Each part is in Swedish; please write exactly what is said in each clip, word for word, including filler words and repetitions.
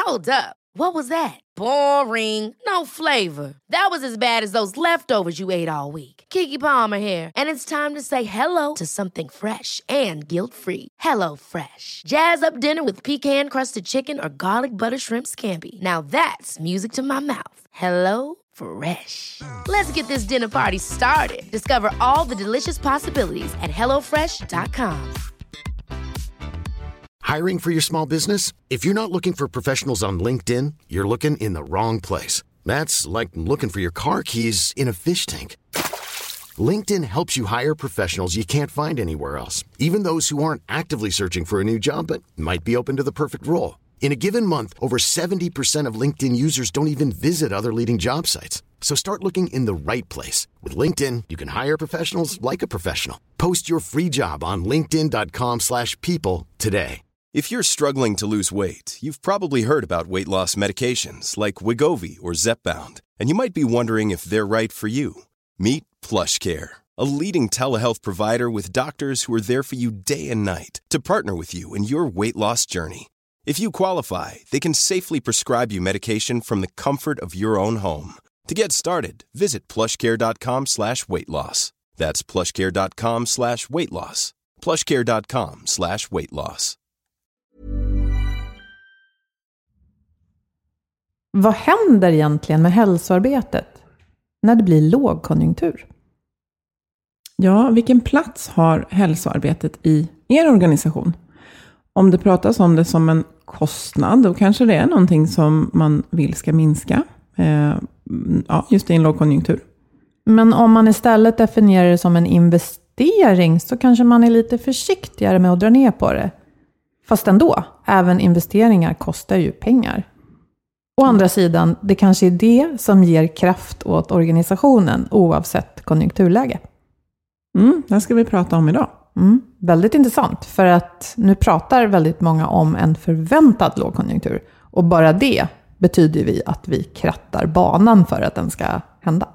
Hold up. What was that? Boring. No flavor. That was as bad as those leftovers you ate all week. Keke Palmer here, and it's time to say hello to something fresh and guilt-free. Hello Fresh. Jazz up dinner with pecan-crusted chicken or garlic butter shrimp scampi. Now that's music to my mouth. Hello Fresh. Let's get this dinner party started. Discover all the delicious possibilities at hello fresh dot com. Hiring for your small business? If you're not looking for professionals on LinkedIn, you're looking in the wrong place. That's like looking for your car keys in a fish tank. LinkedIn helps you hire professionals you can't find anywhere else, even those who aren't actively searching for a new job but might be open to the perfect role. In a given month, over seventy percent of LinkedIn users don't even visit other leading job sites. So start looking in the right place. With LinkedIn, you can hire professionals like a professional. Post your free job on linkedin dot com slash people today. If you're struggling to lose weight, you've probably heard about weight loss medications like Wegovy or Zepbound, and you might be wondering if they're right for you. Meet PlushCare, a leading telehealth provider with doctors who are there for you day and night to partner with you in your weight loss journey. If you qualify, they can safely prescribe you medication from the comfort of your own home. To get started, visit plushcare.com slash weight loss. That's plushcare.com slash weight loss. plushcare.com slash weight loss. Vad händer egentligen med hälsoarbetet när det blir lågkonjunktur? Ja, vilken plats har hälsoarbetet i er organisation? Om det pratas om det som en kostnad, då kanske det är någonting som man vill ska minska. Eh, ja, just i en lågkonjunktur. Men om man istället definierar det som en investering så kanske man är lite försiktigare med att dra ner på det. Fast ändå, även investeringar kostar ju pengar. Å andra sidan, det kanske är det som ger kraft åt organisationen oavsett konjunkturläge. Mm, det ska vi prata om idag. Mm, väldigt intressant, för att nu pratar väldigt många om en förväntad lågkonjunktur. Och bara det betyder vi att vi krattar banan för att den ska hända.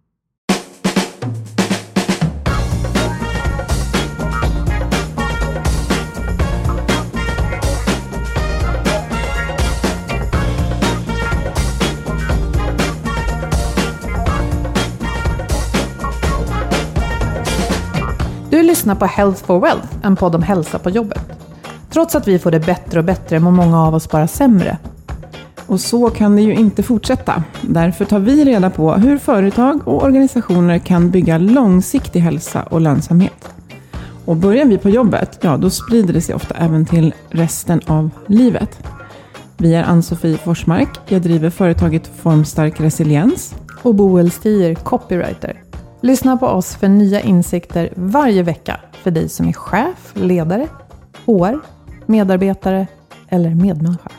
Du lyssnar på Health for Wealth, en podd om hälsa på jobbet. Trots att vi får det bättre och bättre mår många av oss bara sämre. Och så kan det ju inte fortsätta. Därför tar vi reda på hur företag och organisationer kan bygga långsiktig hälsa och lönsamhet. Och börjar vi på jobbet, ja då sprider det sig ofta även till resten av livet. Vi är Ann-Sofie Forsmark, jag driver företaget Formstark Resiliens. Och Boel Stier, copywriter. Lyssna på oss för nya insikter varje vecka för dig som är chef, ledare, H R, medarbetare eller medmänniska.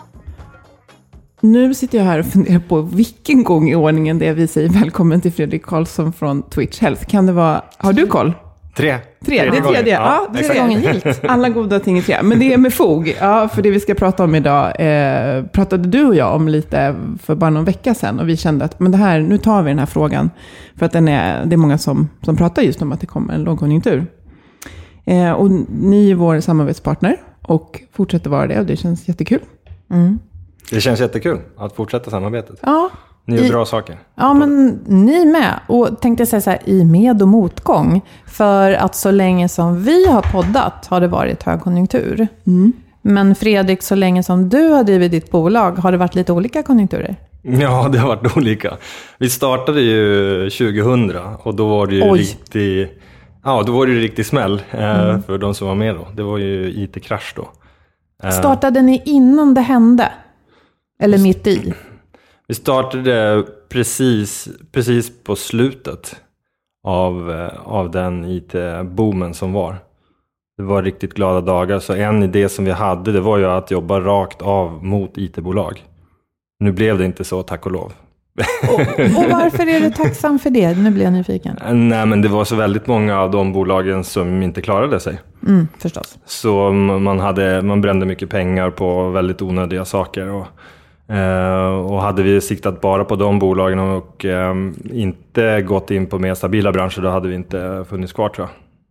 Nu sitter jag här och funderar på vilken gång i ordningen det är vi säger välkommen till Fredrik Karlsson från Twitch Health. Kan det vara, har du koll? Tre. Tre, det är tredje. Ja, ja, tredje gången gilt. Alla goda ting är tre. Men det är med fog. Ja, för det vi ska prata om idag eh, pratade du och jag om lite för bara någon vecka sedan. Och vi kände att men det här, nu tar vi den här frågan. För att den är, det är många som, som pratar just om att det kommer en lågkonjunktur. Eh, och ni är vår samarbetspartner och fortsätter vara det. Och det känns jättekul. Mm. Det känns jättekul att fortsätta samarbetet. Ja. Ni gör I, bra saker. Ja, men ni med. Och tänkte säga så här, i med- och motgång. För att så länge som vi har poddat har det varit högkonjunktur. Mm. Men Fredrik, så länge som du har drivit ditt bolag har det varit lite olika konjunkturer? Ja, det har varit olika. Vi startade ju tjugohundra och då var det ju riktigt, ja, då var det ju riktigt smäll eh, mm. för de som var med då. Det var ju I T-krasch då. Eh, Startade ni innan det hände? Eller mitt i? Vi startade precis, precis på slutet av, av den I T-boomen som var. Det var riktigt glada dagar. Så en idé som vi hade, det var ju att jobba rakt av mot I T-bolag. Nu blev det inte så, tack och lov. Och, och varför är du tacksam för det? Nu blir jag nyfiken. Nej, men det var så väldigt många av de bolagen som inte klarade sig. Mm, förstås. Så man, hade, man brände mycket pengar på väldigt onödiga saker. Och, eh, och hade vi siktat bara på de bolagen och eh, inte gått in på mer stabila branscher, då hade vi inte funnits kvar, tror jag.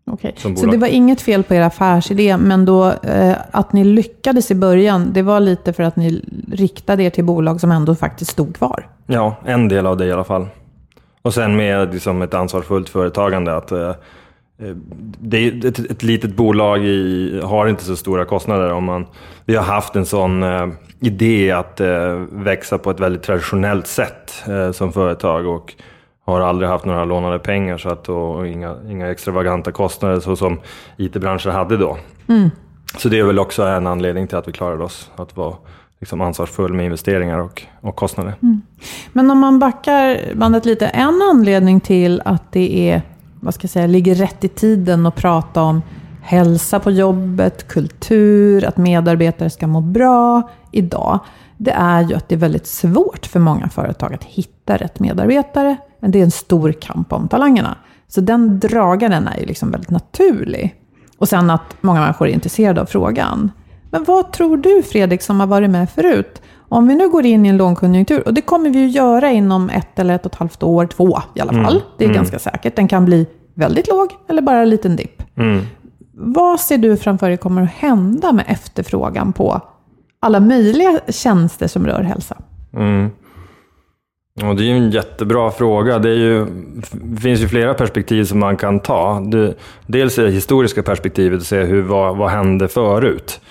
Okej, så det var inget fel på er affärsidé, men då eh, att ni lyckades i början, det var lite för att ni riktade er till bolag som ändå faktiskt stod kvar? Ja, en del av det i alla fall. Och sen med liksom ett ansvarsfullt företagande att eh, det, ett, ett litet bolag i, har inte så stora kostnader. Om man, vi har haft en sån eh, idé att eh, växa på ett väldigt traditionellt sätt eh, som företag och har aldrig haft några lånade pengar så att, och inga, inga extravaganta kostnader så som I T-branschen hade då. Mm. Så det är väl också en anledning till att vi klarade oss att vara liksom ansvarsfull med investeringar och, och kostnader. Mm. Men om man backar bandet lite, en anledning till att det är, vad ska jag säga, ligger rätt i tiden att prata om hälsa på jobbet, kultur, att medarbetare ska må bra idag, det är ju att det är väldigt svårt för många företag att hitta rätt medarbetare. Men det är en stor kamp om talangerna. Så den dragaren är ju liksom väldigt naturlig. Och sen att många människor är intresserade av frågan. Men vad tror du, Fredrik, som har varit med förut? Om vi nu går in i en lågkonjunktur, och det kommer vi ju göra inom ett eller ett och ett halvt år, två i alla fall. Mm. Det är mm. ganska säkert. Den kan bli väldigt låg eller bara en liten dipp. Mm. Vad ser du framför dig kommer att hända med efterfrågan på alla möjliga tjänster som rör hälsa? Mm. Och det är ju en jättebra fråga. Det, är ju, det finns ju flera perspektiv som man kan ta. Det, dels är det historiska perspektivet att se hur, vad, vad hände förut.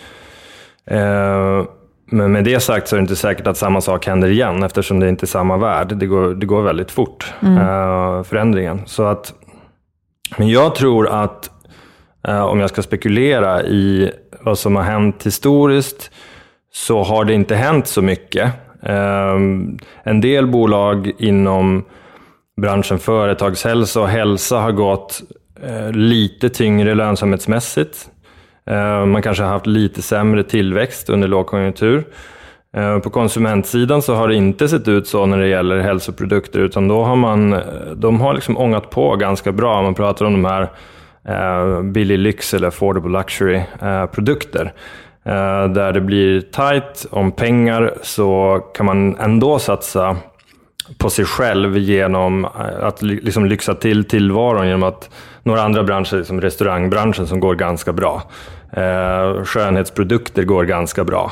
Eh, men med det sagt så är det inte säkert att samma sak händer igen eftersom det inte är samma värld. Det går, det går väldigt fort, mm. eh, förändringen. Så att, men jag tror att eh, om jag ska spekulera i vad som har hänt historiskt så har det inte hänt så mycket. Um, en del bolag inom branschen företagshälsa och hälsa har gått uh, lite tyngre lönsamhetsmässigt. Uh, man kanske har haft lite sämre tillväxt under lågkonjunktur. Uh, på konsumentsidan så har det inte sett ut så när det gäller hälsoprodukter, utan då har man, de har liksom ångat på ganska bra. Man pratar om de här uh, billig lyx eller affordable luxury uh, produkter. Där det blir tajt om pengar så kan man ändå satsa på sig själv genom att liksom lyxa till tillvaron genom att några andra branscher som restaurangbranschen som går ganska bra. Skönhetsprodukter går ganska bra.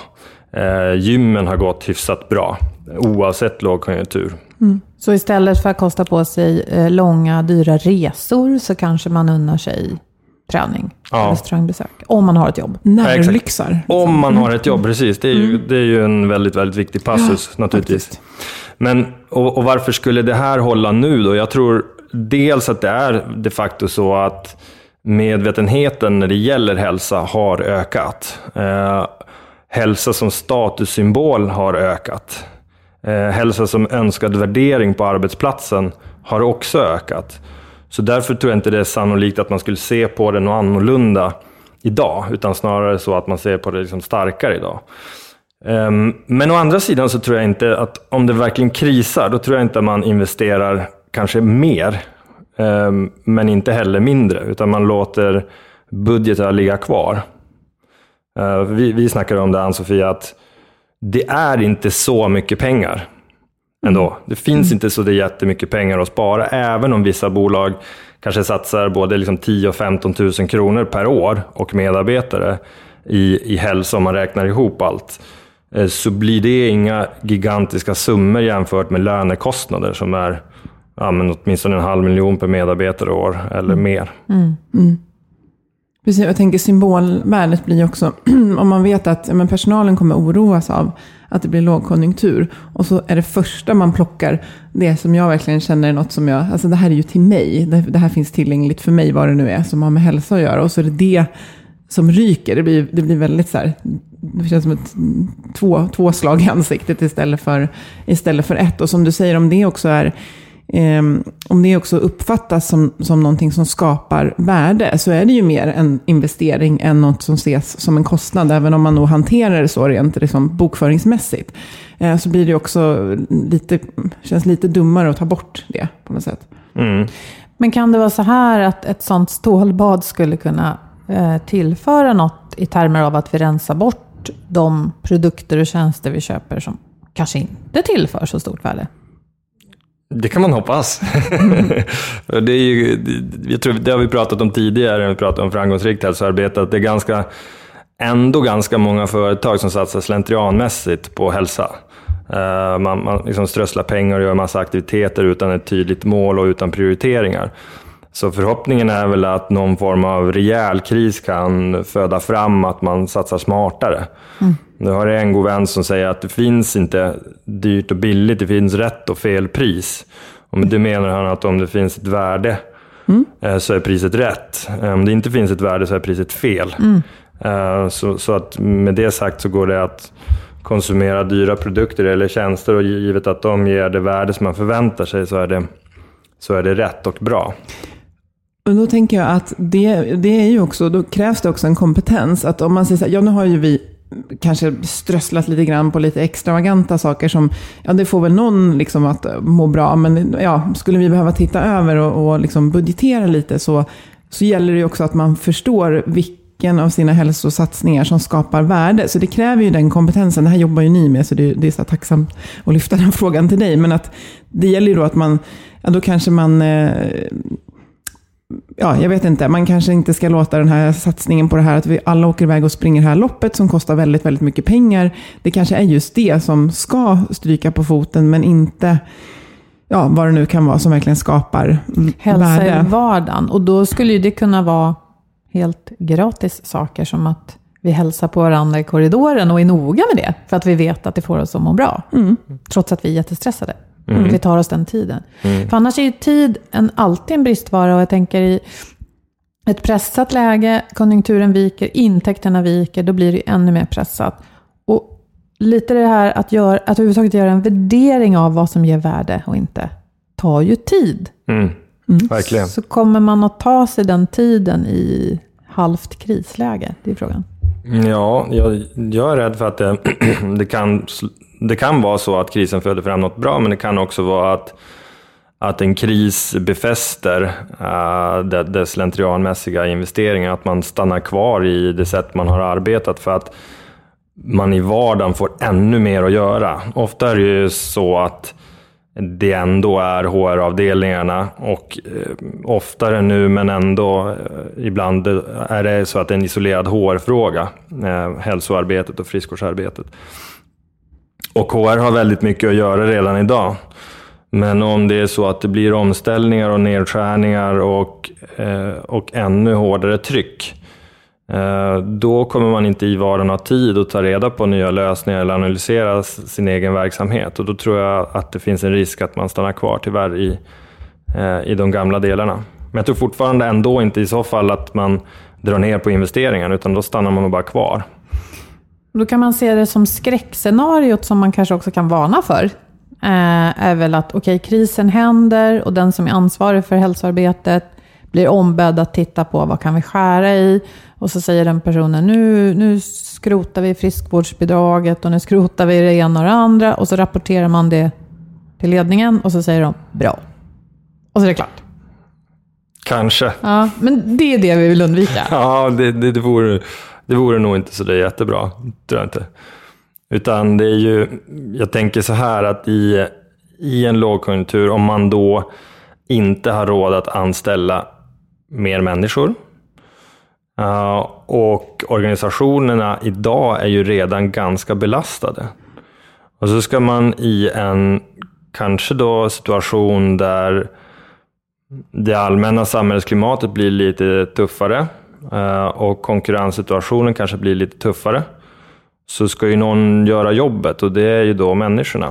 Gymmen har gått hyfsat bra oavsett lågkonjunktur. Mm. Så istället för att kosta på sig långa dyra resor så kanske man unnar sig träning, ja. Restaurangbesök. Om man har ett jobb. Närlyxar. Ja, om man har ett jobb, precis. Det är ju, det är ju en väldigt, väldigt viktig passus, ja, naturligtvis. Faktiskt. Men, och, och varför skulle det här hålla nu då? Jag tror dels att det är de facto så att medvetenheten när det gäller hälsa har ökat. Eh, hälsa som statussymbol har ökat. Eh, hälsa som önskad värdering på arbetsplatsen har också ökat. Så därför tror jag inte det är sannolikt att man skulle se på det något annorlunda idag, utan snarare så att man ser på det liksom starkare idag. Um, men å andra sidan så tror jag inte att om det verkligen krisar, då tror jag inte att man investerar kanske mer, um, men inte heller mindre, utan man låter budgetar ligga kvar. Uh, vi, vi snackade om det, Ann-Sofia, att det är inte så mycket pengar. Ändå. Det finns inte så det jättemycket pengar att spara, även om vissa bolag kanske satsar både liksom tio och femton tusen kronor per år och medarbetare i, i hälsa om man räknar ihop allt. Så blir det inga gigantiska summor jämfört med lönekostnader som är ja, men åtminstone en halv miljon per medarbetare år eller mm. mer. Mm. Mm. Precis, jag tänker symbolvärdet blir också om man vet att men personalen kommer oroas av att det blir lågkonjunktur och så är det första man plockar det som jag verkligen känner är något som jag, alltså det här är ju till mig, det, det här finns tillgängligt för mig vad det nu är som har med hälsa att göra, och så är det det som ryker, det blir, det blir väldigt så här, det känns som ett två, två slag i ansiktet istället för, istället för ett, och som du säger, om det också är Eh, om det också uppfattas som, som någonting som skapar värde, så är det ju mer en investering än något som ses som en kostnad, även om man nog hanterar det så rent liksom bokföringsmässigt. Eh, så blir det också lite, känns lite dummare att ta bort det på något sätt. Mm. Men kan det vara så här att ett sånt stålbad skulle kunna eh, tillföra något i termer av att vi rensar bort de produkter och tjänster vi köper som kanske inte tillför så stort värde? Det kan man hoppas. det, är ju, jag tror, det har vi pratat om tidigare när vi pratat om framgångsrikt hälsoarbete, att det är ganska, ändå ganska många företag som satsar slentrianmässigt på hälsa. Uh, man man liksom strösslar pengar och gör massa aktiviteter utan ett tydligt mål och utan prioriteringar. Så förhoppningen är väl att någon form av rejäl kris kan föda fram att man satsar smartare. Mm. Nu har jag en god vän som säger att det finns inte dyrt och billigt, det finns rätt och fel pris. Och med det menar han att om det finns ett värde mm. så är priset rätt. Om det inte finns ett värde så är priset fel. Mm. Så, så att med det sagt så går det att konsumera dyra produkter eller tjänster, och givet att de ger det värde som man förväntar sig så är det, så är det rätt och bra. Och då tänker jag att det, det är ju också, då krävs det också en kompetens. Att om man säger så här, ja nu har ju vi kanske strösslat lite grann på lite extravaganta saker som, ja det får väl någon liksom att må bra, men ja, skulle vi behöva titta över och, och liksom budgetera lite så, så gäller det ju också att man förstår vilken av sina hälsosatsningar som skapar värde. Så det kräver ju den kompetensen, det här jobbar ju ni med, så det, det är så tacksamt att lyfta den frågan till dig, men att det gäller ju då att man, ja då kanske man eh, ja, jag vet inte. Man kanske inte ska låta den här satsningen på det här att vi alla åker iväg och springer det här loppet som kostar väldigt, väldigt mycket pengar. Det kanske är just det som ska stryka på foten, men inte ja, vad det nu kan vara som verkligen skapar hälsa värde. I vardagen. Och då skulle ju det kunna vara helt gratis saker som att vi hälsar på varandra i korridoren och är noga med det. För att vi vet att det får oss att må bra. Mm. Trots att vi är jättestresserade. Mm. Vi tar oss den tiden. Mm. För annars är ju tid en, alltid en bristvara, och jag tänker i ett pressat läge, konjunkturen viker, intäkterna viker, då blir det ännu mer pressat. Och lite det här att, gör, att överhuvudtaget göra en värdering av vad som ger värde och inte tar ju tid. Mm. Mm. Verkligen. Så kommer man att ta sig den tiden i halvt krisläge? Det är frågan. Ja, jag, jag är rädd för att det, det kan... Det kan vara så att krisen föder fram något bra, men det kan också vara att, att en kris befäster uh, dess slentrianmässiga investeringar, att man stannar kvar i det sätt man har arbetat för att man i vardagen får ännu mer att göra. Ofta är det ju så att det ändå är H R-avdelningarna, och eh, oftare nu men ändå eh, ibland är det så att det är en isolerad H R-fråga, eh, hälsoarbetet och friskvårdsarbetet. Och H R har väldigt mycket att göra redan idag. Men om det är så att det blir omställningar och nedskärningar och, eh, och ännu hårdare tryck, eh, då kommer man inte i vardagen ha tid att ta reda på nya lösningar eller analysera sin egen verksamhet. Och då tror jag att det finns en risk att man stannar kvar tyvärr i, eh, i de gamla delarna. Men jag tror fortfarande ändå inte i så fall att man drar ner på investeringarna, utan då stannar man bara kvar. Då kan man se det som skräckscenariot som man kanske också kan varna för. Eh, är väl att okej, okay, krisen händer och den som är ansvarig för hälsoarbetet blir ombedd att titta på vad kan vi skära i. Och så säger den personen, nu, nu skrotar vi friskvårdsbidraget och nu skrotar vi det ena och det andra. Och så rapporterar man det till ledningen och så säger de, bra. Och så är det klart. Kanske. Ja, men det är det vi vill undvika. Ja, det, det, det vore... Det vore nog inte så det är jättebra, tror jag inte. Utan det är ju, jag tänker så här att i, i en lågkonjunktur, om man då inte har råd att anställa mer människor, uh, och organisationerna idag är ju redan ganska belastade. Och så ska man i en kanske då situation där det allmänna samhällsklimatet blir lite tuffare, och konkurrenssituationen kanske blir lite tuffare, så ska ju någon göra jobbet, och det är ju då människorna.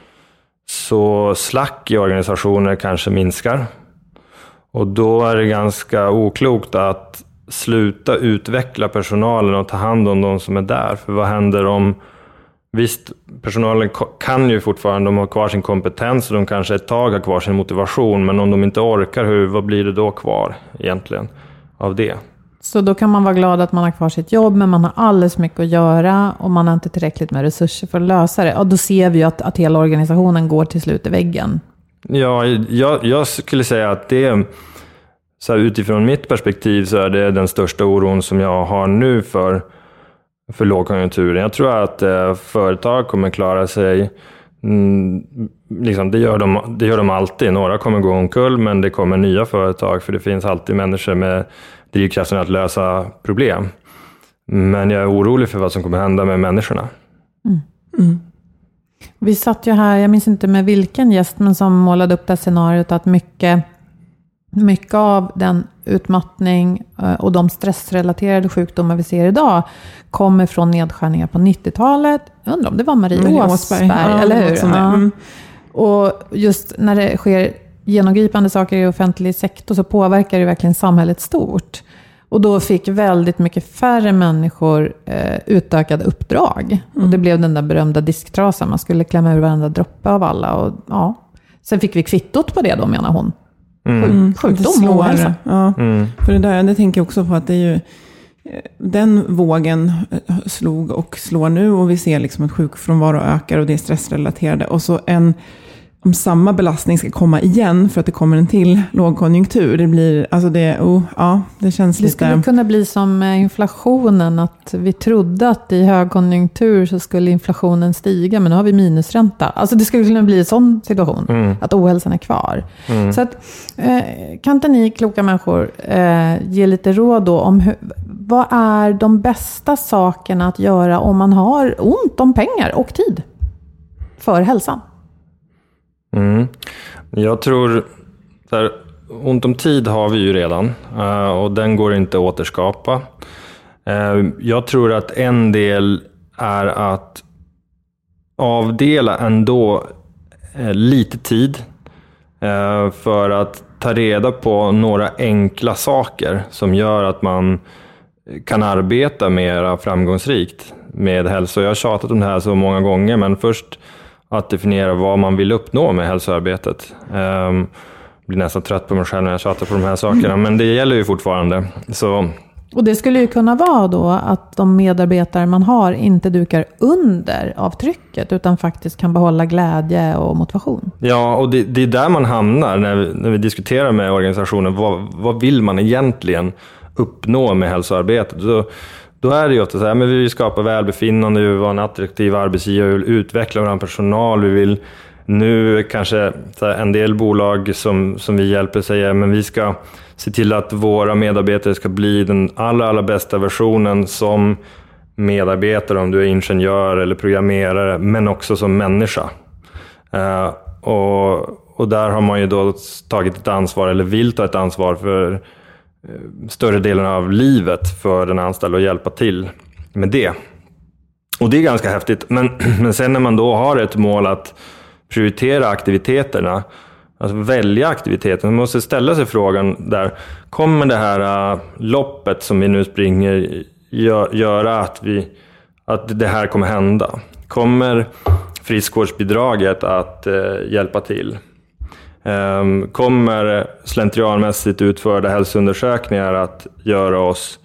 Så slack i organisationer kanske minskar, och då är det ganska oklokt att sluta utveckla personalen och ta hand om de som är där. För vad händer om, visst, personalen kan ju fortfarande, de har kvar sin kompetens och de kanske ett tag har kvar sin motivation, men om de inte orkar, hur, vad blir det då kvar egentligen av det? Så då kan man vara glad att man har kvar sitt jobb, men man har alldeles mycket att göra och man har inte tillräckligt med resurser för att lösa det. Och då ser vi ju att, att hela organisationen går till slut i väggen. Ja, jag, jag skulle säga att det, så här, utifrån mitt perspektiv så är det den största oron som jag har nu för, för lågkonjunkturen. Jag tror att eh, företag kommer klara sig mm, liksom, det, gör de, det gör de alltid. Några kommer gå omkull, men det kommer nya företag, för det finns alltid människor med drivkraften att lösa problem. Men jag är orolig för vad som kommer hända med människorna. Mm. Mm. Vi satt ju här, jag minns inte med vilken gäst, men som målade upp det scenariot att mycket, mycket av den utmattning och de stressrelaterade sjukdomar vi ser idag kommer från nedskärningar på nittiotalet. Jag undrar om det var Marie, Marie Åsberg, ja, eller hur? Ja. Mm. Och just när det sker genomgripande saker i offentlig sektor så påverkar det verkligen samhället stort. Och då fick väldigt mycket färre människor eh, utökade uppdrag. Mm. Och det blev den där berömda disktrasan. Man skulle klämma ur varandra droppe av alla. Och, ja. Sen fick vi kvittot på det då, menar hon. Mm. Sjukdom och ohälsa. Ja. Mm. För det där, det tänker jag också på att det är ju... Den vågen slog och slår nu. Och vi ser liksom att sjukfrånvaro ökar och det är stressrelaterade. Och så en... Om samma belastning ska komma igen för att det kommer en till lågkonjunktur. Det blir, alltså det, oh, ja, det känns det lite... Det skulle kunna bli som inflationen, att vi trodde att i högkonjunktur så skulle inflationen stiga, men nu har vi minusränta. Alltså det skulle kunna bli en sån situation, mm. att ohälsan är kvar. Mm. Så att, eh, kan inte ni kloka människor eh, ge lite råd då om hur, vad är de bästa sakerna att göra om man har ont om pengar och tid för hälsan? Mm. Jag tror så här, ont om tid har vi ju redan uh, och den går inte att återskapa. Uh, jag tror att en del är att avdela ändå uh, lite tid uh, för att ta reda på några enkla saker som gör att man kan arbeta mer framgångsrikt med hälsa. Jag har tjatat om det här så många gånger, men först att definiera vad man vill uppnå med hälsoarbetet. Um, blir nästan trött på mig själv när jag tjatar på de här sakerna, men det gäller ju fortfarande. Så. Och det skulle ju kunna vara då att de medarbetare man har inte dukar under av trycket, utan faktiskt kan behålla glädje och motivation. Ja, och det, det är där man hamnar när vi, när vi diskuterar med organisationen. Vad, vad vill man egentligen uppnå med hälsoarbetet? Så, då är det ju ofta så här, men vi vill skapa välbefinnande, vi vill vara en attraktiv arbetsgivare, vi vill utveckla vår personal, vi vill nu kanske så här, en del bolag som, som vi hjälper säger, men vi ska se till att våra medarbetare ska bli den allra, allra bästa versionen som medarbetare, om du är ingenjör eller programmerare, men också som människa. Uh, och, och där har man ju då tagit ett ansvar, eller vill ta ett ansvar för större delen av livet för den anställda och hjälpa till med det. Och det är ganska häftigt. Men, men sen när man då har ett mål att prioritera aktiviteterna, alltså välja aktiviteter, man måste ställa sig frågan där, kommer det här uh, loppet som vi nu springer gö- göra att, vi, att det här kommer hända? Kommer friskvårdsbidraget att uh, hjälpa till? Um, kommer slentrianmässigt utförda hälsoundersökningar att göra oss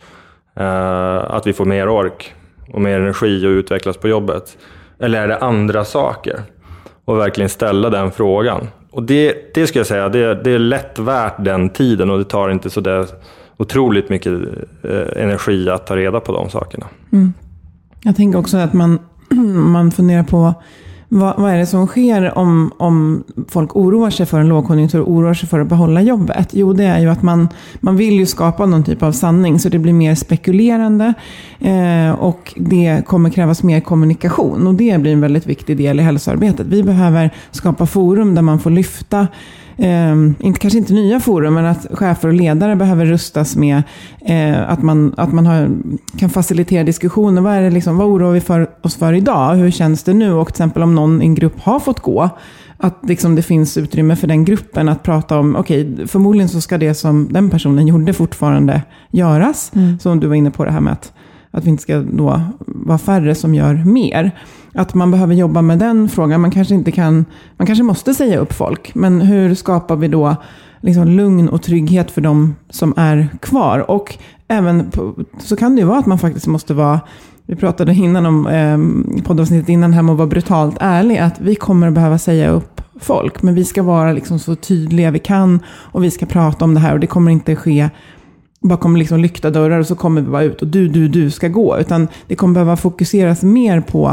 uh, att vi får mer ork och mer energi och utvecklas på jobbet? Eller är det andra saker? Och verkligen ställa den frågan. Och det, det ska jag säga, det, det är lätt värt den tiden, och det tar inte så där otroligt mycket uh, energi att ta reda på de sakerna. Mm. Jag tänker också att man, man funderar på Vad, vad är det som sker om, om folk oroar sig för en lågkonjunktur och oroar sig för att behålla jobbet? Jo, det är ju att man, man vill ju skapa någon typ av sanning, så det blir mer spekulerande eh, och det kommer krävas mer kommunikation, och det blir en väldigt viktig del i hälsoarbetet. Vi behöver skapa forum där man får lyfta Eh, inte, kanske inte nya forum, men att chefer och ledare behöver rustas med eh, att man, att man har, kan facilitera diskussioner. Vad är det liksom, vad oroar vi för oss för idag? Hur känns det nu? Och till exempel om någon i en grupp har fått gå, att liksom det finns utrymme för den gruppen att prata om, okej, okay, förmodligen så ska det som den personen gjorde fortfarande göras. Mm. Som du var inne på, det här med att, att vi inte ska då vara färre som gör mer. Att man behöver jobba med den frågan. Man kanske inte kan, man kanske måste säga upp folk. Men hur skapar vi då liksom lugn och trygghet för de som är kvar? Och även på, så kan det ju vara att man faktiskt måste vara, vi pratade innan om eh, poddavsnittet innan här med att vara brutalt ärlig, att vi kommer att behöva säga upp folk. Men vi ska vara liksom så tydliga vi kan, och vi ska prata om det här, och det kommer inte ske bakom liksom lyckta dörrar och så kommer vi bara ut och du, du, du ska gå. Utan det kommer behöva fokuseras mer på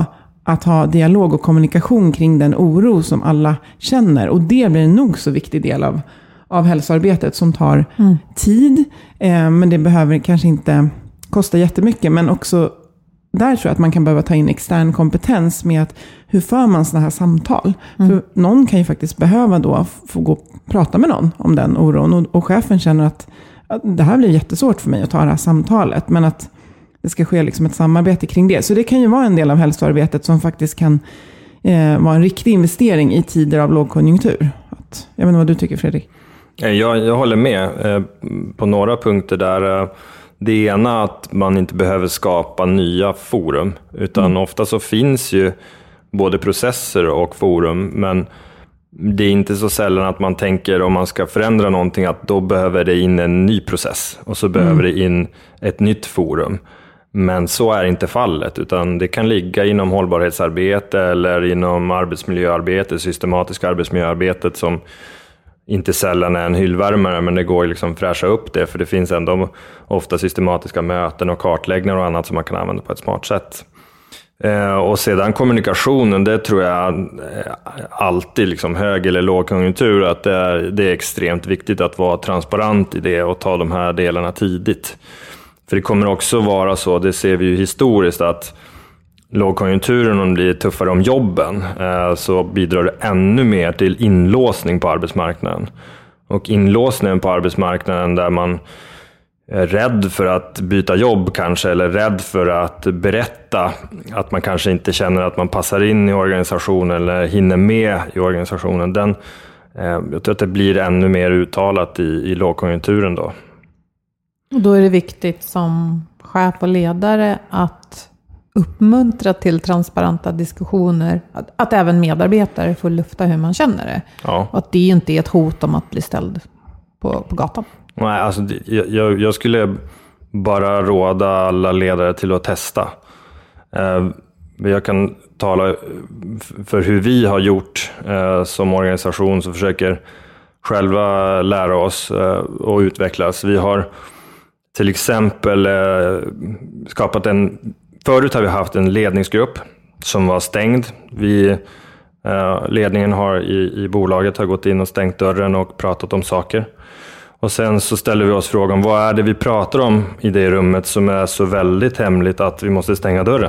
att ha dialog och kommunikation kring den oro som alla känner. Och det blir en nog så viktig del av, av hälsoarbetet som tar mm. tid. Eh, men det behöver kanske inte kosta jättemycket. Men också där tror jag att man kan behöva ta in extern kompetens med att hur för man sådana här samtal. Mm. För någon kan ju faktiskt behöva då få gå och prata med någon om den oron. Och, och chefen känner att, att det här blir jättesvårt för mig att ta det här samtalet. Men att det ska ske liksom ett samarbete kring det. Så det kan ju vara en del av hälsoarbetet som faktiskt kan eh, vara en riktig investering i tider av lågkonjunktur. Att, jag vet inte vad du tycker, Fredrik? Jag, jag håller med eh, på några punkter där. Eh, det ena att man inte behöver skapa nya forum. Utan mm. ofta så finns ju både processer och forum. Men det är inte så sällan att man tänker om man ska förändra någonting att då behöver det in en ny process. Och så behöver mm. det in ett nytt forum. Men så är inte fallet, utan det kan ligga inom hållbarhetsarbete eller inom arbetsmiljöarbete, systematiska arbetsmiljöarbetet som inte sällan är en hyllvärmare, men det går liksom fräscha upp det, för det finns ändå ofta systematiska möten och kartläggningar och annat som man kan använda på ett smart sätt. Eh, och sedan kommunikationen, det tror jag alltid liksom hög eller lågkonjunktur, att det är, det är extremt viktigt att vara transparent i det och ta de här delarna tidigt. För det kommer också vara så, det ser vi ju historiskt, att lågkonjunkturen, om det blir tuffare om jobben, eh, så bidrar det ännu mer till inlåsning på arbetsmarknaden. Och inlåsningen på arbetsmarknaden där man är rädd för att byta jobb kanske, eller rädd för att berätta att man kanske inte känner att man passar in i organisationen eller hinner med i organisationen. Den, eh, jag tror att det blir ännu mer uttalat i, i lågkonjunkturen då. Och då är det viktigt som chef och ledare att uppmuntra till transparenta diskussioner. Att, att även medarbetare får lufta hur man känner det. Ja. Och att det inte är ett hot om att bli ställd på, på gatan. Nej, alltså jag, jag skulle bara råda alla ledare till att testa. Eh, jag kan tala för hur vi har gjort eh, som organisation som försöker själva lära oss eh, och utvecklas. Vi har till exempel eh, skapat en... Förut har vi haft en ledningsgrupp som var stängd. Vi, eh, ledningen har i, i bolaget har gått in och stängt dörren och pratat om saker. Och sen så ställer vi oss frågan, vad är det vi pratar om i det rummet som är så väldigt hemligt att vi måste stänga dörren?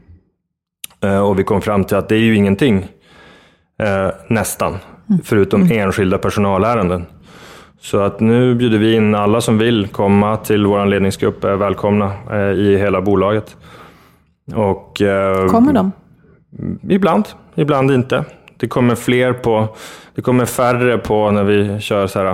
Eh, och vi kom fram till att det är ju ingenting, eh, nästan, förutom mm. enskilda personalärenden. Så att nu bjuder vi in alla som vill komma till vår ledningsgrupp, är välkomna eh, i hela bolaget. Och, eh, kommer de? Ibland, ibland inte. Det kommer fler på, det kommer färre på när vi kör så här,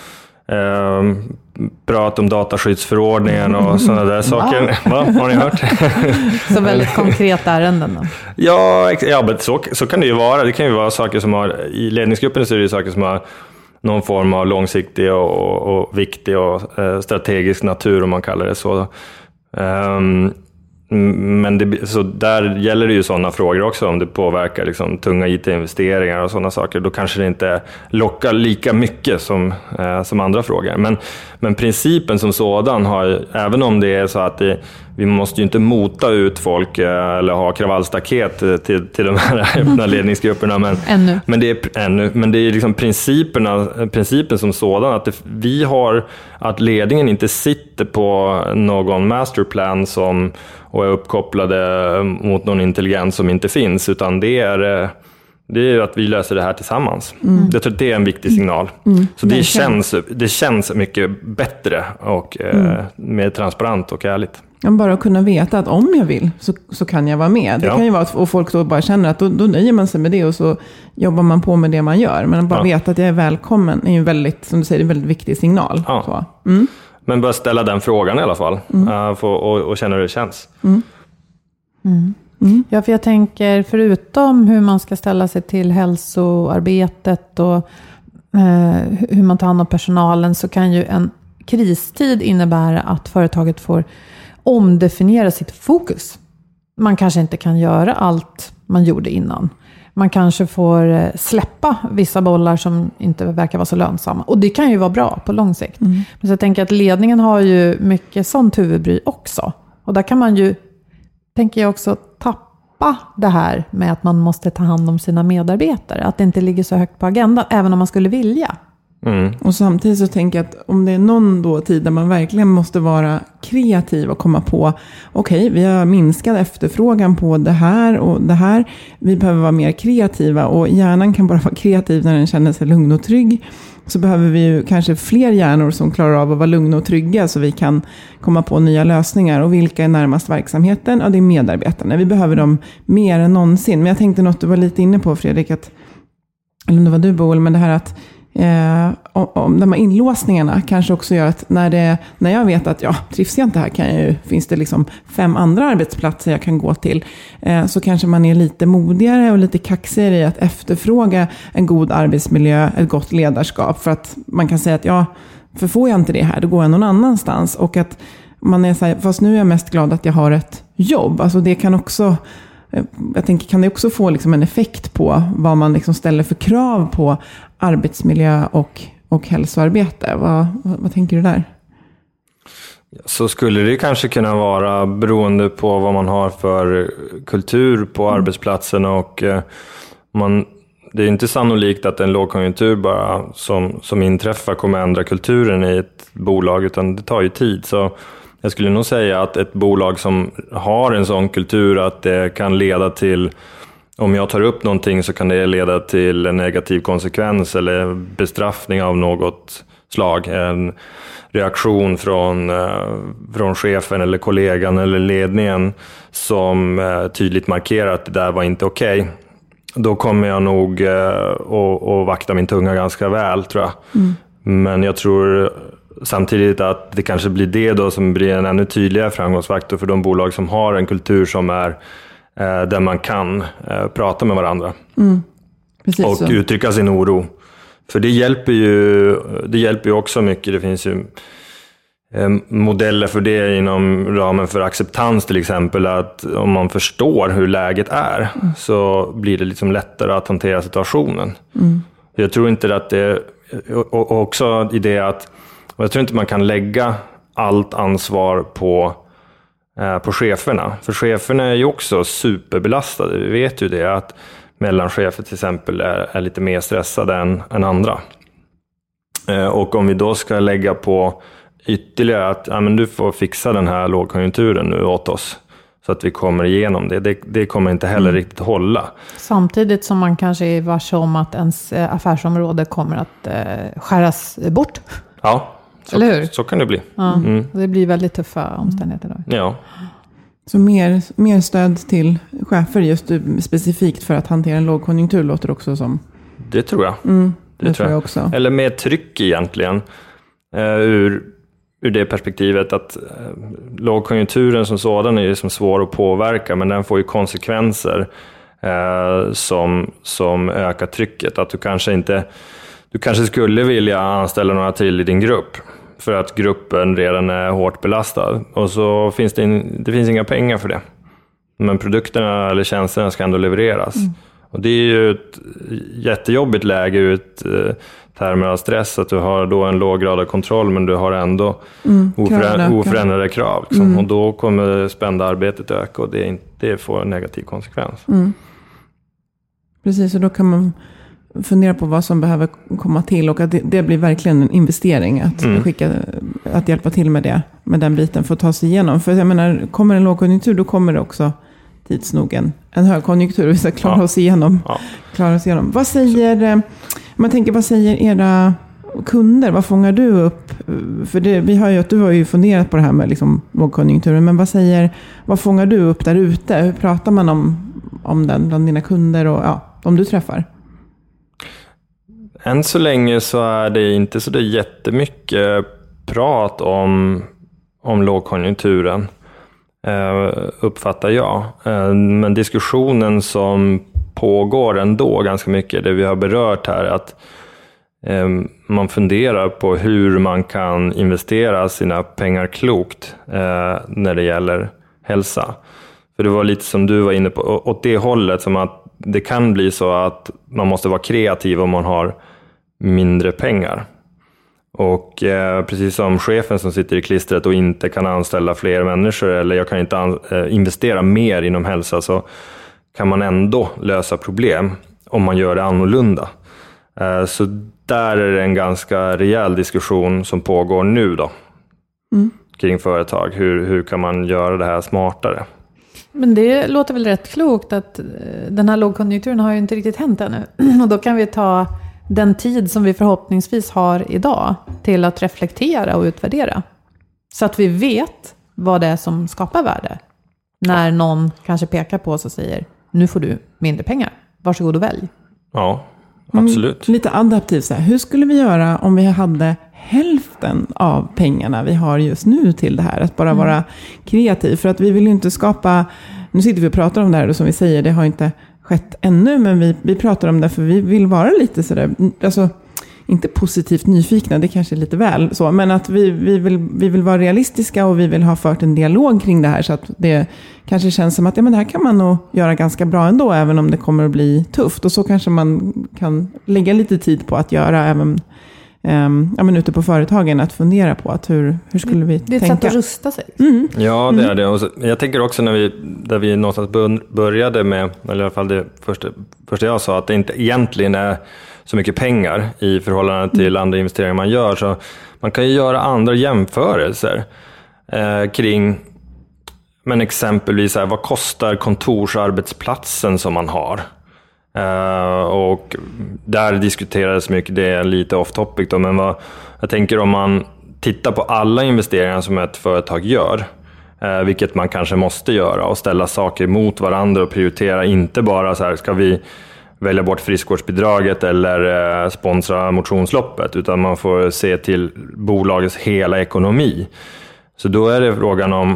eh, prat om dataskyddsförordningen och sådana där saker. Va? Har ni hört? Så väldigt konkreta ärenden då? Ja, ja men så, så kan det ju vara. Det kan ju vara saker som har, i ledningsgruppen så är det saker som har någon form av långsiktig och, och, och viktig och eh, strategisk natur, om man kallar det så. Um, men det, så där gäller det ju sådana frågor också, om det påverkar liksom tunga I T-investeringar och sådana saker. Då kanske det inte lockar lika mycket som, eh, som andra frågor. Men, men principen som sådan har, även om det är så att det, vi måste ju inte mota ut folk eh, eller ha kravallstaket till, till de här öppna ledningsgrupperna. Men, ännu. men det är, ännu, men det är liksom principerna, principen som sådan, att det, vi har, att ledningen inte sitter på någon masterplan som och är uppkopplade mot någon intelligens som inte finns, utan det är, det är att vi löser det här tillsammans. Mm. Jag tror att det är en viktig signal. Mm. Så det känns, det känns mycket bättre och mm. eh, mer transparent och ärligt. Bara att kunna veta att om jag vill så, så kan jag vara med. Det ja. kan ju vara att och folk då bara känner att då, då nöjer man sig med det och så jobbar man på med det man gör. Men att bara ja. veta att jag är välkommen är ju väldigt, som du säger, en väldigt viktig signal. Ja. Så. Mm. Men bara ställa den frågan i alla fall. Mm. Uh, för, och, och känna hur det känns. Mm. Mm. Mm. Ja, för jag tänker förutom hur man ska ställa sig till hälsoarbetet och eh, hur man tar hand om personalen, så kan ju en kristid innebära att företaget får omdefiniera sitt fokus. Man kanske inte kan göra allt man gjorde innan. Man kanske får släppa vissa bollar som inte verkar vara så lönsamma. Och det kan ju vara bra på lång sikt. Mm. Men så jag tänker att ledningen har ju mycket sånt huvudbry också. Och där kan man ju, tänker jag också, tappa tappa det här med att man måste ta hand om sina medarbetare. Att det inte ligger så högt på agendan, även om man skulle vilja. Mm. Och samtidigt så tänker jag att om det är någon då tid där man verkligen måste vara kreativ och komma på, okej, okay, vi har minskat efterfrågan på det här och det här. Vi behöver vara mer kreativa, och hjärnan kan bara vara kreativ när den känner sig lugn och trygg. Så behöver vi ju kanske fler hjärnor som klarar av att vara lugna och trygga, så vi kan komma på nya lösningar. Och vilka är närmast verksamheten? Ja, det är medarbetarna. Vi behöver dem mer än någonsin. Men jag tänkte något du var lite inne på, Fredrik, att, eller om det var du, Boel, men det här att Eh, om, om de här inlåsningarna kanske också gör att när, det, när jag vet att ja, trivs jag inte här, kan jag ju, finns det liksom fem andra arbetsplatser jag kan gå till, eh, så kanske man är lite modigare och lite kaxigare i att efterfråga en god arbetsmiljö, ett gott ledarskap, för att man kan säga att ja, för får jag inte det här, då går jag någon annanstans. Och att man är så här, fast nu är jag mest glad att jag har ett jobb. Alltså det kan också, jag tänker, kan det också få liksom en effekt på vad man liksom ställer för krav på arbetsmiljö och, och hälsoarbete. Vad, vad, vad tänker du där? Så skulle det kanske kunna vara beroende på vad man har för kultur på mm. arbetsplatsen, och eh, man, det är inte sannolikt att en lågkonjunktur bara som, som inträffar kommer ändra kulturen i ett bolag, utan det tar ju tid. Så jag skulle nog säga att ett bolag som har en sån kultur att det kan leda till, om jag tar upp någonting så kan det leda till en negativ konsekvens eller bestraffning av något slag. En reaktion från, från chefen eller kollegan eller ledningen som tydligt markerar att det där var inte okej. Okay. Då kommer jag nog att, att vakta min tunga ganska väl, tror jag. Mm. Men jag tror samtidigt att det kanske blir det då som blir en ännu tydligare framgångsfaktor för de bolag som har en kultur som är eh, där man kan eh, prata med varandra. Mm. Precis och så. Uttrycka sin oro. För det hjälper ju, det hjälper ju också mycket. Det finns ju eh, modeller för det inom ramen för acceptans till exempel. Att om man förstår hur läget är mm. så blir det liksom lättare att hantera situationen. Mm. Jag tror inte att det, och, och också i det att jag tror inte man kan lägga allt ansvar på, eh, på cheferna. För cheferna är ju också superbelastade. Vi vet ju det, att mellanchefer till exempel är, är lite mer stressade än, än andra. Eh, och om vi då ska lägga på ytterligare att ja, men du får fixa den här lågkonjunkturen nu åt oss, så att vi kommer igenom det. Det, det kommer inte heller mm. riktigt hålla. Samtidigt som man kanske är varse om att ens affärsområde kommer att eh, skäras bort. Ja. Så, eller hur? Så kan det bli. Ja, mm. Det blir väldigt tuffa omständigheter då. Ja. Så mer, mer stöd till chefer just specifikt för att hantera en lågkonjunktur låter också som. Det tror jag. Mm, det, det tror jag. jag också. Eller mer tryck egentligen. Uh, ur, ur det perspektivet att uh, lågkonjunkturen som sådan är ju som svår att påverka, men den får ju konsekvenser uh, som, som ökar trycket. Att du kanske inte Du kanske skulle vilja anställa några till i din grupp för att gruppen redan är hårt belastad. Och så finns det, in, det finns inga pengar för det. Men produkterna eller tjänsterna ska ändå levereras. Mm. Och det är ju ett jättejobbigt läge ur ett eh, termer av stress. Att du har då en låg grad av kontroll, men du har ändå mm, oförä- oförändrade krav. Liksom. Mm. Och då kommer spända arbetet öka, och det, det får en negativ konsekvens. Mm. Precis, och då kan man fundera på vad som behöver komma till, och att det, det blir verkligen en investering att mm. skicka, att hjälpa till med det, med den biten för att ta sig igenom. För jag menar, kommer en lågkonjunktur, då kommer det också tids nog en, en högkonjunktur, och vi ska klara ja. oss igenom. Ja. Klara oss igenom. Vad säger, man tänker, vad säger era kunder? Vad fångar du upp? För det, vi har ju, du har ju funderat på det här med liksom lågkonjunkturen, men vad säger, vad fångar du upp där ute? Hur pratar man om, om den bland dina kunder och ja, de du träffar? Än så länge så är det inte så där jättemycket prat om, om lågkonjunkturen, eh, uppfattar jag. Eh, men diskussionen som pågår ändå ganska mycket, det vi har berört här, att eh, man funderar på hur man kan investera sina pengar klokt eh, när det gäller hälsa. För det var lite som du var inne på, åt det hållet, som att det kan bli så att man måste vara kreativ om man har mindre pengar. Och eh, precis som chefen som sitter i klistret och inte kan anställa fler människor, eller jag kan inte an- eh, investera mer inom hälsa, så kan man ändå lösa problem om man gör det annorlunda. Så där är det en ganska rejäl diskussion som pågår nu då. Mm. Kring företag. Hur, hur kan man göra det här smartare? Men det låter väl rätt klokt att den här lågkonjunkturen har ju inte riktigt hänt ännu. Och då kan vi ta den tid som vi förhoppningsvis har idag till att reflektera och utvärdera. Så att vi vet vad det är som skapar värde. När någon kanske pekar på oss och säger, nu får du mindre pengar. Varsågod och välj. Ja, absolut. Mm, lite adaptivt så här. Hur skulle vi göra om vi hade hälften av pengarna vi har just nu till det här? Att bara mm. vara kreativ. För att vi vill ju inte skapa... Nu sitter vi och pratar om det här och som vi säger, det har inte skett ännu. Men vi, vi pratar om det för vi vill vara lite sådär... Alltså, inte positivt nyfikna, det kanske är lite väl så. Men att vi, vi, vill, vi vill vara realistiska och vi vill ha fört en dialog kring det här. Så att det kanske känns som att ja, men det här kan man nog göra ganska bra ändå. Även om det kommer att bli tufft. Och så kanske man kan lägga lite tid på att göra även um, ja, men ute på företagen. Att fundera på att hur, hur skulle vi det är tänka. Det är ett sätt att rusta sig. Mm. Ja, det är det. Och så, jag tänker också när vi, där vi någonstans började med, eller i alla fall det första, första jag sa, att det inte egentligen är så mycket pengar i förhållande till andra investeringar man gör. Så man kan ju göra andra jämförelser eh, kring, men exempelvis här, vad kostar kontorsarbetsplatsen som man har? Eh, och där diskuterades mycket, det är lite off topic då, men vad, jag tänker om man tittar på alla investeringar som ett företag gör, eh, vilket man kanske måste göra och ställa saker mot varandra och prioritera, inte bara så här, ska vi välja bort friskvårdsbidraget eller eh, sponsra motionsloppet, utan man får se till bolagets hela ekonomi. Så då är det frågan om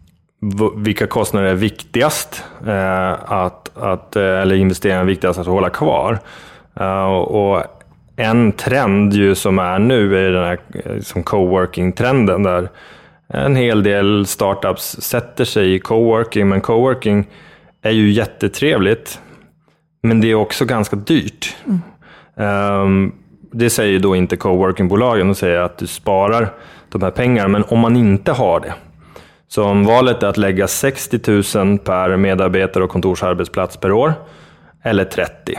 v- vilka kostnader är viktigast eh, att, att, eller investeringar är viktigast att hålla kvar. Uh, och en trend ju som är nu är den här som coworking-trenden, där en hel del startups sätter sig i coworking, men coworking är ju jättetrevligt. Men det är också ganska dyrt. Mm. Um, det säger då inte coworkingbolagen och säger att du sparar de här pengarna. Men om man inte har det. Så om valet är att lägga sextio tusen per medarbetare och kontorsarbetsplats per år. Eller trettio.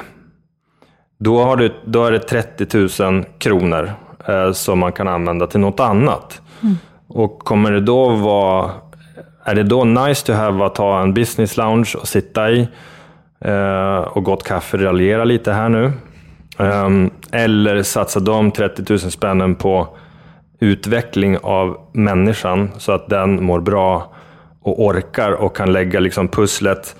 Då, har du, då är det trettio tusen kronor eh, som man kan använda till något annat. Mm. Och kommer det då vara... Är det då nice to have att ta en business lounge och sitta i? Uh, och gott kaffe, raljera lite här nu. Um, eller satsa de trettio tusen spännen på utveckling av människan så att den mår bra och orkar och kan lägga liksom pusslet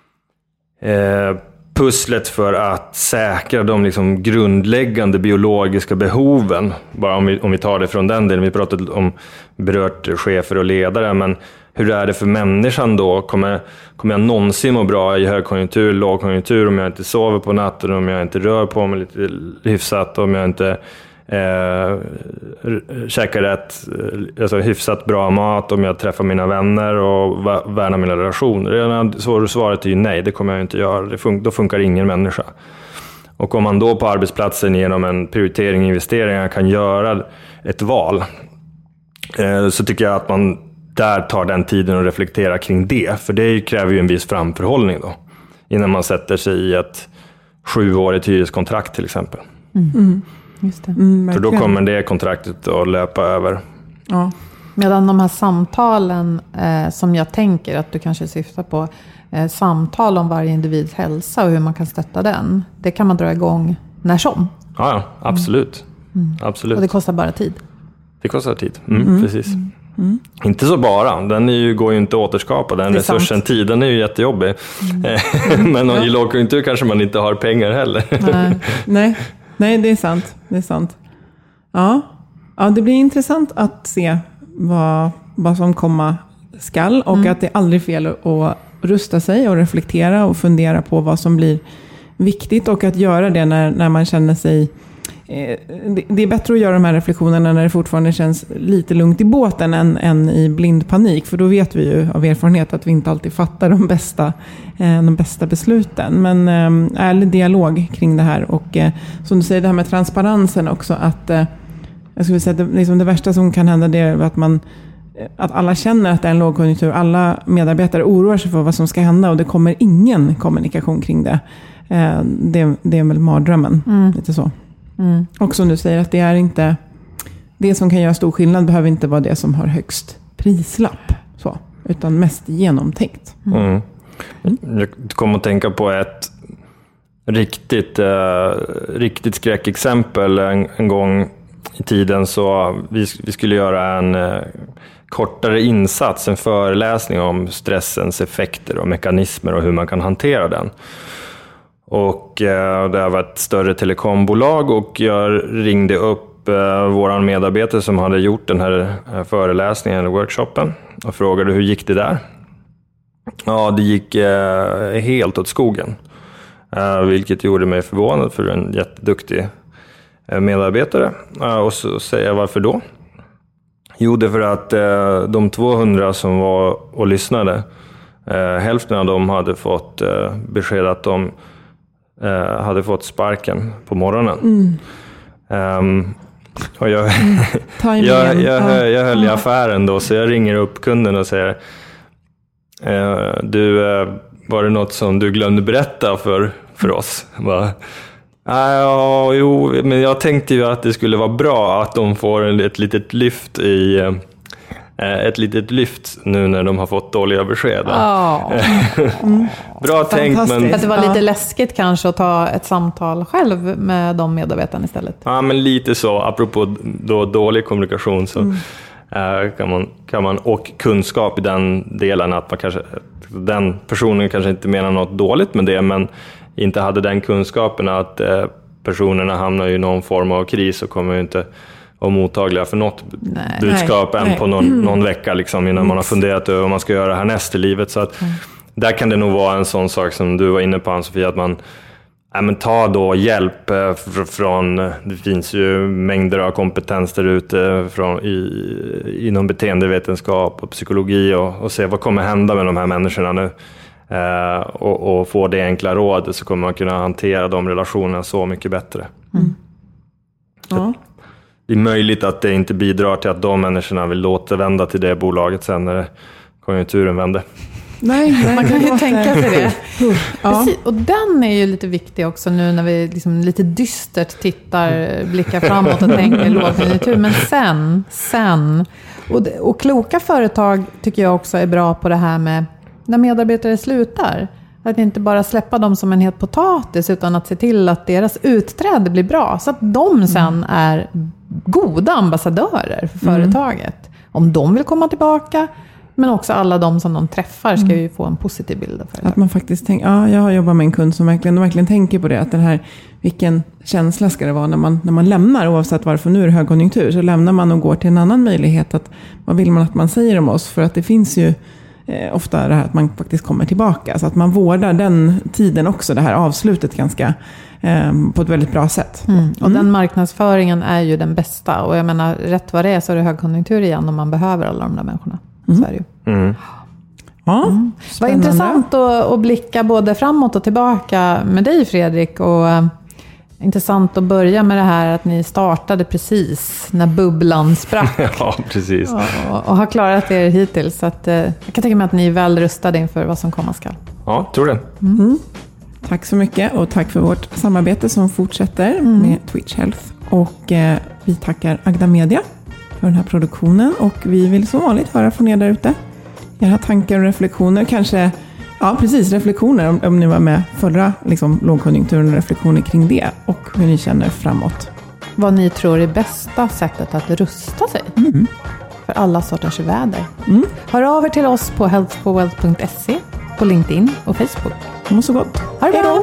uh, pusslet för att säkra de liksom grundläggande biologiska behoven. Bara om vi, om vi tar det från den delen. Vi pratade om berört chefer och ledare, men hur är det för människan då? Kommer, kommer jag någonsin må bra i högkonjunktur, lågkonjunktur, om jag inte sover på natten, om jag inte rör på mig lite hyfsat, om jag inte eh, käkar rätt, alltså hyfsat bra mat, om jag träffar mina vänner och värnar mina relationer? Så svaret är ju nej, det kommer jag inte göra. Det fun- då funkar ingen människa. Och om man då på arbetsplatsen genom en prioritering och investeringar kan göra ett val, eh, så tycker jag att man där tar den tiden och reflekterar kring det. För det kräver ju en viss framförhållning då. Innan man sätter sig i ett sjuårigt hyreskontrakt till exempel. Mm. Mm. Just det. Mm, för då kommer det kontraktet att löpa över. Ja. Medan de här samtalen eh, som jag tänker att du kanske syftar på. Eh, samtal om varje individs hälsa och hur man kan stötta den. Det kan man dra igång när som. Ja, ja absolut. Mm. absolut. Och det kostar bara tid. Det kostar tid, mm, mm. precis. Mm. Mm. Inte så bara, den är ju, går ju inte att återskapa, den resursen, sant. Tiden är ju jättejobbig. Mm. Men ja. I lågkonjunktur kanske man inte har pengar heller. Nej, nej, nej det är sant. Det är sant. Ja. Ja, det blir intressant att se vad, vad som komma skall och mm. att det är aldrig fel att rusta sig och reflektera och fundera på vad som blir viktigt och att göra det när, när man känner sig... Det är bättre att göra de här reflektionerna när det fortfarande känns lite lugnt i båten än, än i blind panik. För då vet vi ju av erfarenhet att vi inte alltid fattar de bästa, de bästa besluten. Men ärlig dialog kring det här. Och som du säger, det här med transparensen också. Att, jag skulle säga att det, liksom det värsta som kan hända det är att man att alla känner att det är en lågkonjunktur. Alla medarbetare oroar sig för vad som ska hända och det kommer ingen kommunikation kring det. Eh, det, det är väl mardrömmen, mm. lite så. Mm. Och som du säger, att det är inte det som kan göra stor skillnad behöver inte vara det som har högst prislapp, så, utan mest genomtänkt. Mm. Mm. Jag kom att tänka på ett riktigt, eh, riktigt skräckexempel en, en gång i tiden. Så vi, vi skulle göra en eh, kortare insats, en föreläsning om stressens effekter och mekanismer och hur man kan hantera den. Och eh, det var ett större telekombolag och jag ringde upp eh, våran medarbetare som hade gjort den här eh, föreläsningen eller workshopen och frågade hur gick det där? Ja, det gick eh, helt åt skogen. Eh, vilket gjorde mig förvånad för en jätteduktig eh, medarbetare. Eh, och så säger jag varför då? Jo, det är för att eh, de tvåhundra som var och lyssnade, eh, hälften av dem hade fått eh, besked att de eh, hade fått sparken på morgonen. Mm. Um, och jag, mm. jag, jag, jag, jag höll i affären då, så jag ringer upp kunden och säger eh, du, eh, var det något som du glömde berätta för, för oss? Bara, ja, jo, men jag tänkte ju att det skulle vara bra att de får ett litet lyft i ett litet lyft nu när de har fått dåliga besked. Oh. Mm. Bra tänkt, men att det var lite läskigt kanske att ta ett samtal själv med de medarbetarna istället. Ja, men lite så. Apropå då dålig kommunikation så mm. kan man kan man och kunskap i den delen att man kanske den personen kanske inte menar något dåligt med det, men inte hade den kunskapen att eh, personerna hamnar i någon form av kris och kommer ju inte vara mottagliga för något nej, budskap nej, än nej. på någon, mm. någon vecka liksom, innan mm. man har funderat över vad man ska göra härnäst i livet. Så att, mm. där kan det nog vara en sån sak som du var inne på, Ann-Sofie, att man ja, men ta då hjälp eh, från, det finns ju mängder av kompetens där ute från, i, inom beteendevetenskap och psykologi och, och se vad kommer hända med de här människorna nu. Uh, och, och få det enkla råd, så kommer man kunna hantera de relationerna så mycket bättre. Mm. Ja. Det är möjligt att det inte bidrar till att de människorna vill återvända till det bolaget sen när konjunkturen vänder. Nej, nej, man kan ju tänka sig det. Ja. Precis, och den är ju lite viktig också nu när vi liksom lite dystert tittar, blickar framåt och tänker lågkonjunktur. Men sen, sen och, och kloka företag tycker jag också är bra på det här med när medarbetare slutar. Att inte bara släppa dem som en het potatis, utan att se till att deras utträde blir bra. Så att de sen mm. är goda ambassadörer för företaget. Mm. Om de vill komma tillbaka, men också alla de som de träffar ska ju få en positiv bild av företaget. Att man faktiskt tänker, ja, jag har jobbat med en kund som verkligen, verkligen tänker på det. Att den här, vilken känsla ska det vara när man, när man lämnar, oavsett varför nu är det högkonjunktur. Så lämnar man och går till en annan möjlighet. Att, vad vill man att man säger om oss? För att det finns ju Eh, ofta det här att man faktiskt kommer tillbaka. Så att man vårdar den tiden också, det här avslutet ganska eh, på ett väldigt bra sätt. Mm. Och mm. den marknadsföringen är ju den bästa. Och jag menar, rätt vad det är så är det högkonjunktur igen om man behöver alla de där människorna. Mm. Så är det ju. Mm. Ja, mm. Vad intressant att, att blicka både framåt och tillbaka med dig, Fredrik. Och eh, intressant att börja med det här att ni startade precis när bubblan sprack. Ja, precis. Och, och, och har klarat er hittills. Så att, eh, jag kan tänka mig att ni är väl rustade inför vad som komma skall. Ja, tror det. Mm. Mm. Tack så mycket och tack för vårt samarbete som fortsätter mm. med Twitch Health. Och eh, vi tackar Agda Media för den här produktionen. Och vi vill som vanligt höra från er där ute. Era tankar och reflektioner, kanske. Ja, precis. Reflektioner om, om ni var med förra liksom, lågkonjunkturen och reflektioner kring det. Och hur ni känner framåt. Vad ni tror är bästa sättet att rusta sig mm. för alla sorters väder. Mm. Hör av er till oss på health for wealth punkt se, på LinkedIn och Facebook. Må så gott. Ha det bra.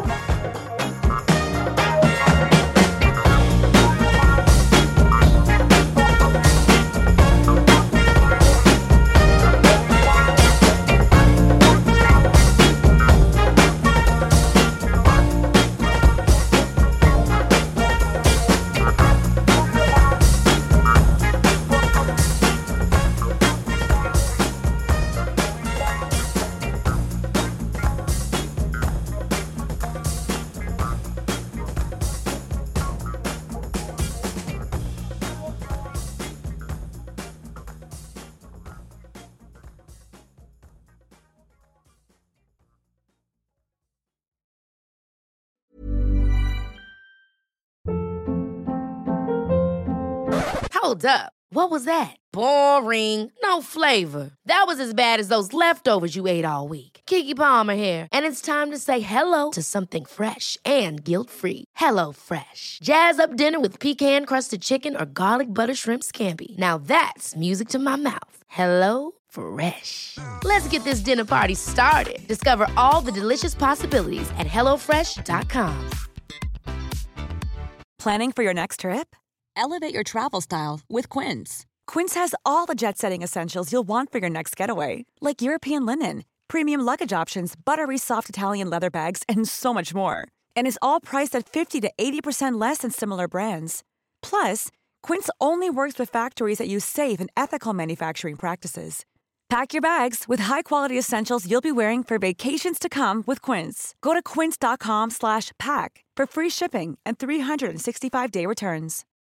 Hold up. What was that? Boring. No flavor. That was as bad as those leftovers you ate all week. Keke Palmer here, and it's time to say hello to something fresh and guilt-free. Hello Fresh. Jazz up dinner with pecan-crusted chicken or garlic butter shrimp scampi. Now that's music to my mouth. Hello Fresh. Let's get this dinner party started. Discover all the delicious possibilities at hello fresh dot com. Planning for your next trip? Elevate your travel style with Quince. Quince has all the jet-setting essentials you'll want for your next getaway, like European linen, premium luggage options, buttery soft Italian leather bags, and so much more. And is all priced at fifty to eighty percent less than similar brands. Plus, Quince only works with factories that use safe and ethical manufacturing practices. Pack your bags with high-quality essentials you'll be wearing for vacations to come with Quince. Go to quince dot com slash pack for free shipping and three sixty-five day returns.